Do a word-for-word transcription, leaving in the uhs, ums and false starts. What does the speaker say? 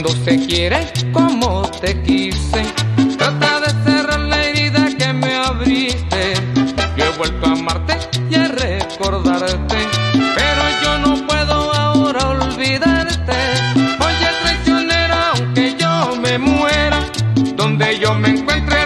cuando se quiere como te quise. Trata de cerrar la herida que me abriste. Yo he vuelto a amarte y a recordarte, pero yo no puedo ahora olvidarte. Oye, traicionera, aunque yo me muera, donde yo me encuentre